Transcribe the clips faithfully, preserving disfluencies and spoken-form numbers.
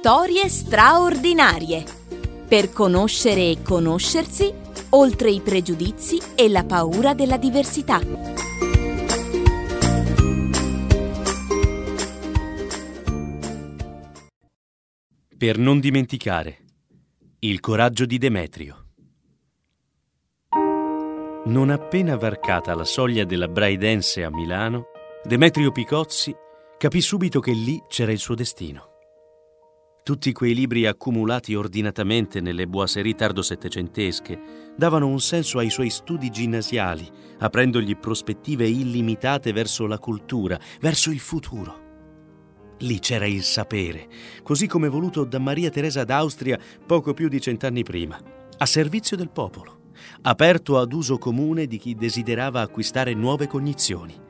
Storie straordinarie. Per conoscere e conoscersi, oltre i pregiudizi e la paura della diversità. Per non dimenticare. Il coraggio di Demetrio. Non appena varcata la soglia della Braille Dance a Milano, Demetrio Picozzi capì subito che lì c'era il suo destino. Tutti quei libri accumulati ordinatamente nelle boiserie tardo-settecentesche davano un senso ai suoi studi ginnasiali, aprendogli prospettive illimitate verso la cultura, verso il futuro. Lì c'era il sapere, così come voluto da Maria Teresa d'Austria poco più di cent'anni prima, a servizio del popolo, aperto ad uso comune di chi desiderava acquistare nuove cognizioni.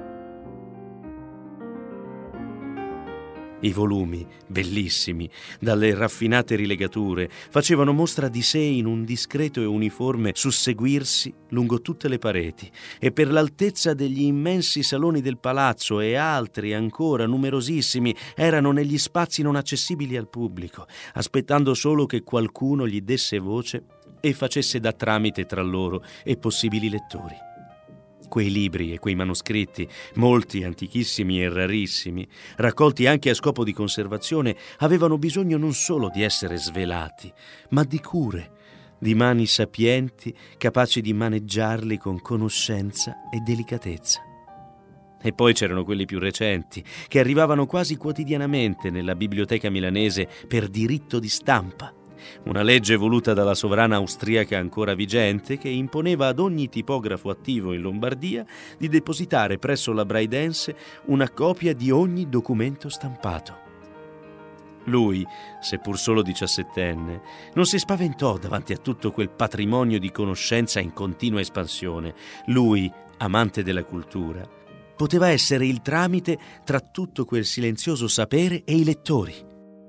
I volumi, bellissimi, dalle raffinate rilegature, facevano mostra di sé in un discreto e uniforme susseguirsi lungo tutte le pareti e per l'altezza degli immensi saloni del palazzo e altri ancora numerosissimi erano negli spazi non accessibili al pubblico, aspettando solo che qualcuno gli desse voce e facesse da tramite tra loro e possibili lettori. Quei libri e quei manoscritti, molti antichissimi e rarissimi, raccolti anche a scopo di conservazione, avevano bisogno non solo di essere svelati, ma di cure, di mani sapienti capaci di maneggiarli con conoscenza e delicatezza. E poi c'erano quelli più recenti, che arrivavano quasi quotidianamente nella biblioteca milanese per diritto di stampa. Una legge voluta dalla sovrana austriaca ancora vigente che imponeva ad ogni tipografo attivo in Lombardia di depositare presso la Braille Dance una copia di ogni documento stampato. Lui, seppur solo diciassettenne, non si spaventò davanti a tutto quel patrimonio di conoscenza in continua espansione. Lui, amante della cultura, poteva essere il tramite tra tutto quel silenzioso sapere e i lettori.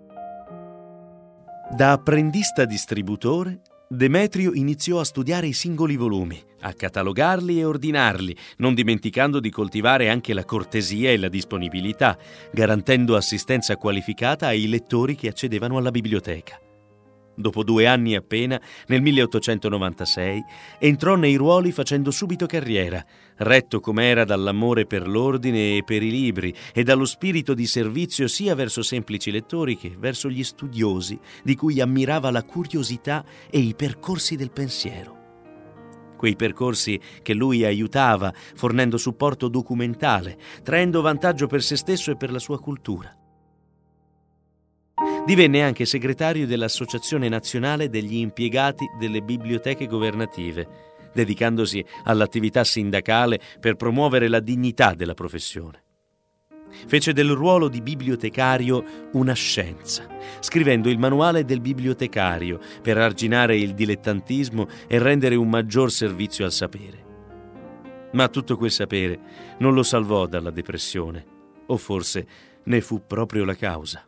Da apprendista distributore, Demetrio iniziò a studiare i singoli volumi, a catalogarli e ordinarli, non dimenticando di coltivare anche la cortesia e la disponibilità, garantendo assistenza qualificata ai lettori che accedevano alla biblioteca. Dopo due anni appena, nel milleottocentonovantasei, entrò nei ruoli facendo subito carriera, retto com'era dall'amore per l'ordine e per i libri e dallo spirito di servizio sia verso semplici lettori che verso gli studiosi di cui ammirava la curiosità e i percorsi del pensiero. Quei percorsi che lui aiutava, fornendo supporto documentale, traendo vantaggio per se stesso e per la sua cultura. Divenne anche segretario dell'Associazione Nazionale degli Impiegati delle Biblioteche Governative, dedicandosi all'attività sindacale per promuovere la dignità della professione. Fece del ruolo di bibliotecario una scienza, scrivendo il manuale del bibliotecario per arginare il dilettantismo e rendere un maggior servizio al sapere. Ma tutto quel sapere non lo salvò dalla depressione, o forse ne fu proprio la causa.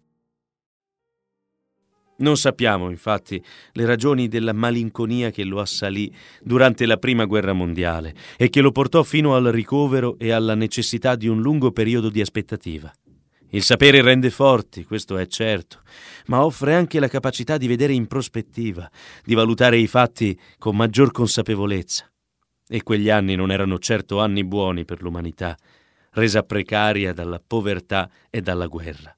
Non sappiamo, infatti, le ragioni della malinconia che lo assalì durante la Prima Guerra Mondiale e che lo portò fino al ricovero e alla necessità di un lungo periodo di aspettativa. Il sapere rende forti, questo è certo, ma offre anche la capacità di vedere in prospettiva, di valutare i fatti con maggior consapevolezza. E quegli anni non erano certo anni buoni per l'umanità, resa precaria dalla povertà e dalla guerra.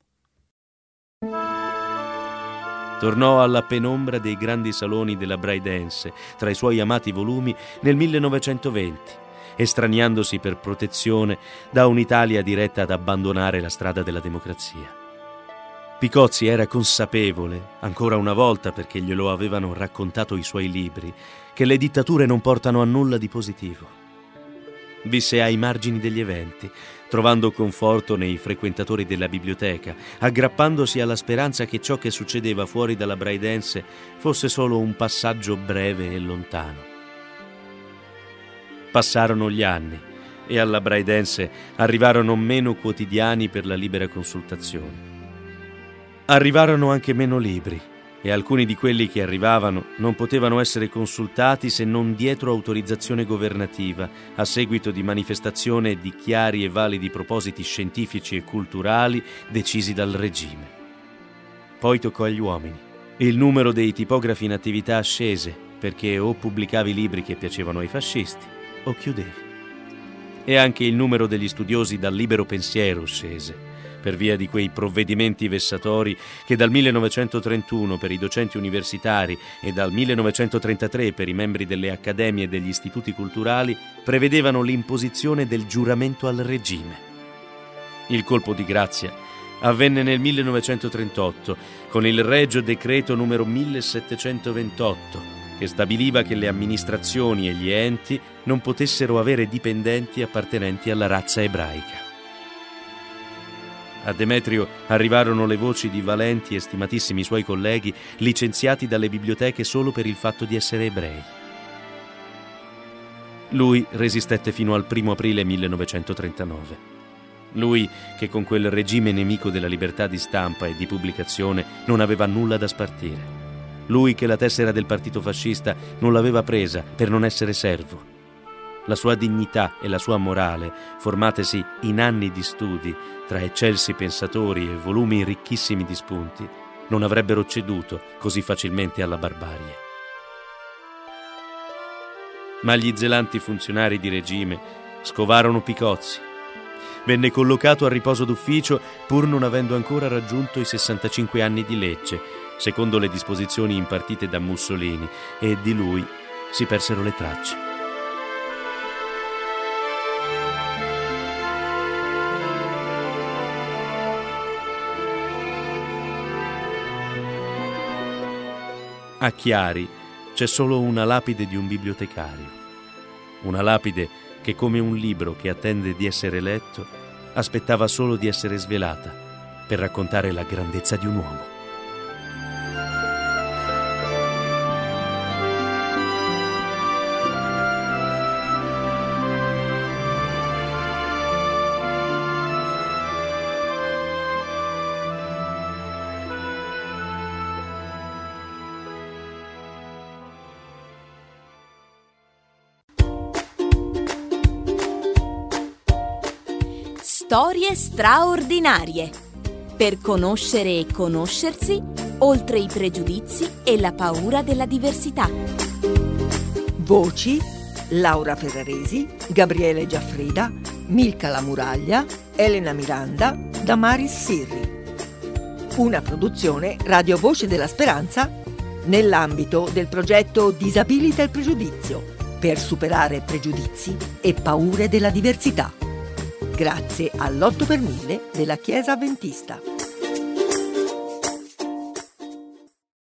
Tornò alla penombra dei grandi saloni della Braille Dance, tra i suoi amati volumi, nel millenovecentoventi, estraniandosi per protezione da un'Italia diretta ad abbandonare la strada della democrazia. Picozzi era consapevole, ancora una volta perché glielo avevano raccontato i suoi libri, che le dittature non portano a nulla di positivo. Visse ai margini degli eventi, trovando conforto nei frequentatori della biblioteca, aggrappandosi alla speranza che ciò che succedeva fuori dalla Braille Dance fosse solo un passaggio breve e lontano. Passarono gli anni e alla Braille Dance arrivarono meno quotidiani per la libera consultazione. Arrivarono anche meno libri e alcuni di quelli che arrivavano non potevano essere consultati se non dietro autorizzazione governativa, a seguito di manifestazione di chiari e validi propositi scientifici e culturali decisi dal regime. Poi toccò agli uomini. Il numero dei tipografi in attività scese perché o pubblicavi libri che piacevano ai fascisti o chiudevi. E anche il numero degli studiosi dal libero pensiero scese per via di quei provvedimenti vessatori che dal millenovecentotrentuno per i docenti universitari e dal millenovecentotrentatré per i membri delle accademie e degli istituti culturali prevedevano l'imposizione del giuramento al regime. Il colpo di grazia avvenne nel millenovecentotrentotto con il Regio Decreto numero millesettecentoventotto, che stabiliva che le amministrazioni e gli enti non potessero avere dipendenti appartenenti alla razza ebraica. A Demetrio arrivarono le voci di valenti e stimatissimi suoi colleghi licenziati dalle biblioteche solo per il fatto di essere ebrei. Lui resistette fino al primo aprile millenovecentotrentanove. Lui che con quel regime nemico della libertà di stampa e di pubblicazione non aveva nulla da spartire. Lui che la tessera del partito fascista non l'aveva presa per non essere servo. La sua dignità e la sua morale, formatesi in anni di studi tra eccelsi pensatori e volumi ricchissimi di spunti, non avrebbero ceduto così facilmente alla barbarie. Ma gli zelanti funzionari di regime scovarono Picozzi. Venne collocato a riposo d'ufficio pur non avendo ancora raggiunto i sessantacinque anni di legge, secondo le disposizioni impartite da Mussolini, e di lui si persero le tracce. A Chiari c'è solo una lapide di un bibliotecario, una lapide che, come un libro che attende di essere letto, aspettava solo di essere svelata per raccontare la grandezza di un uomo. Storie straordinarie. Per conoscere e conoscersi, oltre i pregiudizi e la paura della diversità. Voci: Laura Ferraresi, Gabriele Giaffrida, Milka La Muraglia, Elena Miranda, Damaris Sirri. Una produzione Radio Voce della Speranza nell'ambito del progetto Disabilita il pregiudizio per superare pregiudizi e paure della diversità. Grazie all'otto per mille della Chiesa Avventista.